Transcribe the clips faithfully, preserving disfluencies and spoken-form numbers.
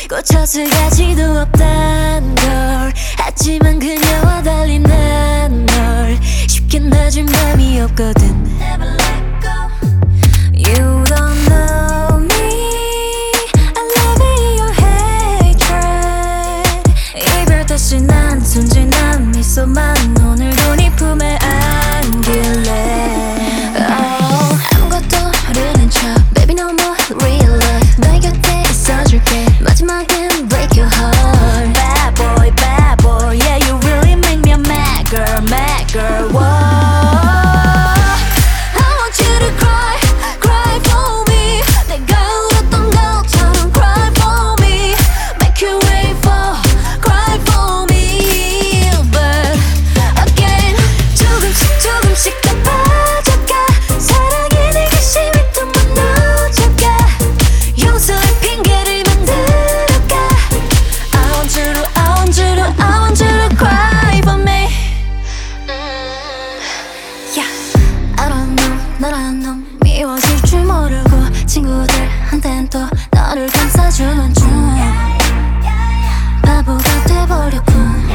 꽃을 가지도 없단 걸. 하지만 그녀와 달리 난 널 쉽게 놔줄 맘이 없거든. Never let go. You don't know me, I love your hatred. 이별 다시 난 순진한 미소만 오늘도 네 품에 안길래. Oh, 아무것도 모르는 척 Baby no more real love. 너의 곁에 있어줄게. 마지막엔 break your heart. Bad boy, bad boy, yeah you really make me a mad girl, mad girl. Whoa. 너란 놈 미워질 줄 모르고 친구들한텐 또 너를 감싸주는 중 바보가 돼버렸군.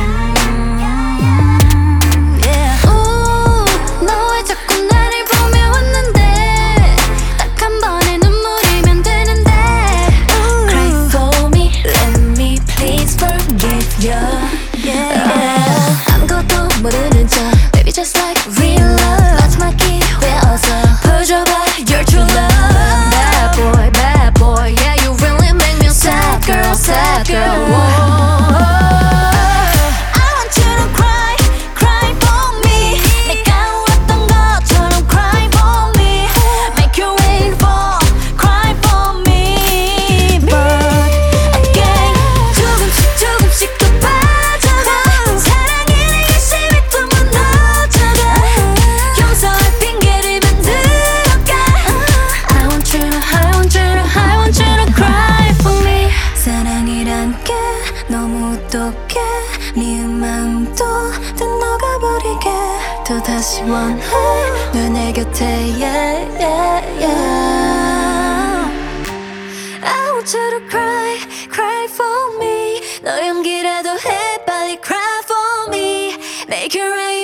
yeah. 오, 너 왜 자꾸 나를 보며 웃는데. 딱 한 번의 눈물이면 되는데. Ooh. Cry for me, let me please forgive you. yeah. uh, 아무것도 모르는 척 Baby just like real love. 마지막 기회 어서 보여줘봐 your true love. Bad boy, bad boy, yeah you really make me a sad girl, sad girl. Whoa. I want you to cry, cry for me. 내가 울었던 것처럼 cry for me. Make you wait for, cry for me. But again 조금씩 조금씩 더 빠져가. 사랑이 내 가슴에 또 무너져가. 용서할 핑계를 만들어가. I want you to, I want you to, I want you to cry for me. 사랑이란 게 너무 똑해. 미운 마음도 다 녹아버리게. 또다시 원해 널 내 곁에 yeah, yeah, yeah. I want you to cry, cry for me. 너 연기라도 해 빨리 cry for me. Make it right.